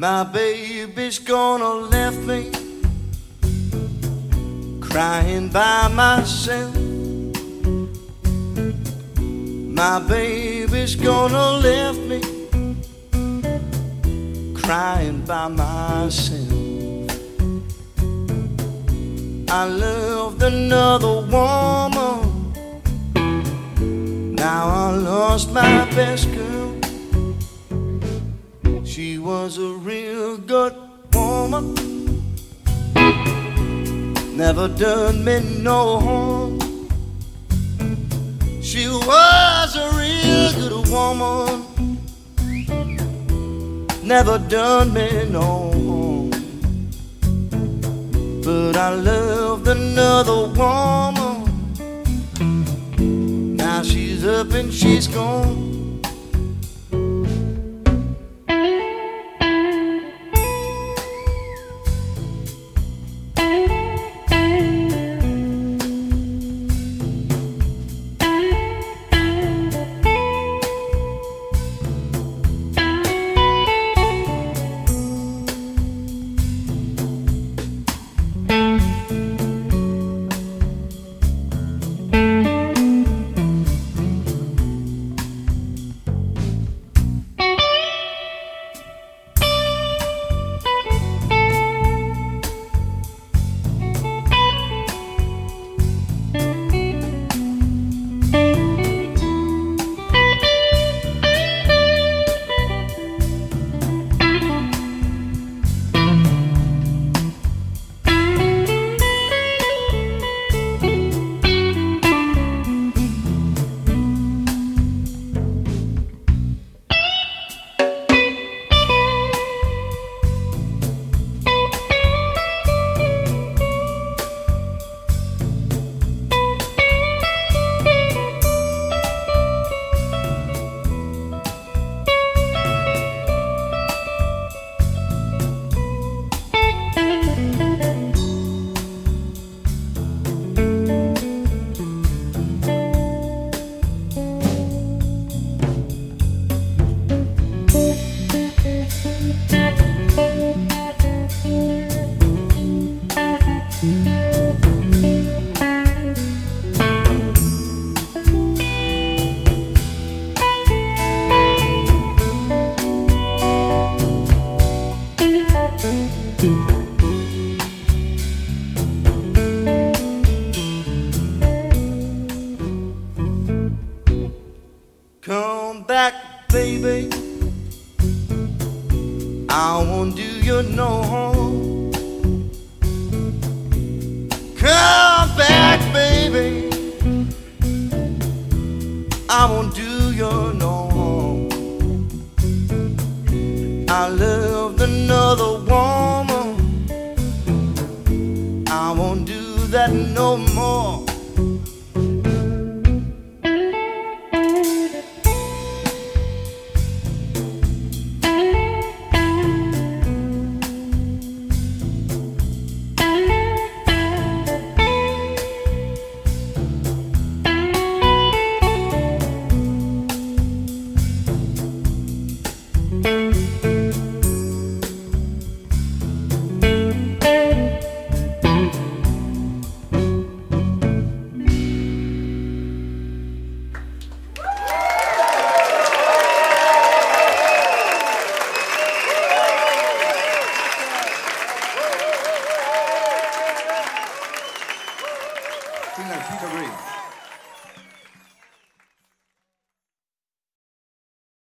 My baby's gonna left me crying by myself. My baby's gonna left me crying by myself. I loved another woman, now I lost my best girl. She was a real good woman, never done me no harm. She was a real good woman, never done me no harm. But I loved another woman, now she's up and she's gone. Come back, baby, I won't do you no harm.